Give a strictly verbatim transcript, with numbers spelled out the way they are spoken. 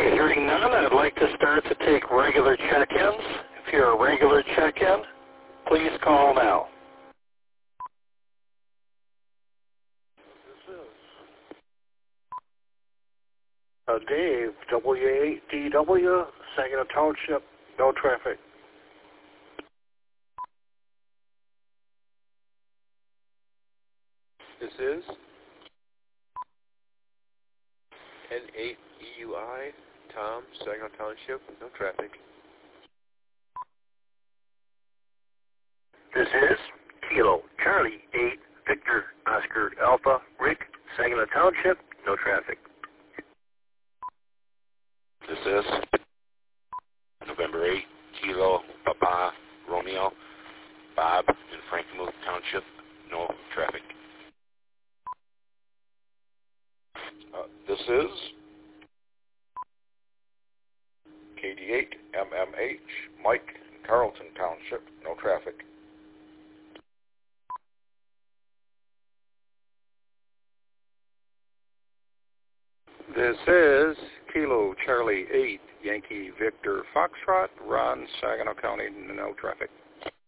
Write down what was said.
Hearing none, I'd like to start to take regular check-ins. If you're a regular check-in, please call now. This is uh, Dave, W eight D W, Saginaw Township, no traffic. This is N eight E U I, Tom, Saginaw Township, no traffic. This is Kilo Charlie eight Victor Oscar Alpha Rick, Saginaw Township, no traffic. This is November eighth Kilo Papa Romeo Bob in Frankenmuth Township, no traffic. Uh, this is K D eight M M H Mike in Carlton Township, no traffic. This is Kilo Charlie eight Yankee Victor Foxtrot, Ron, Saginaw County, no traffic.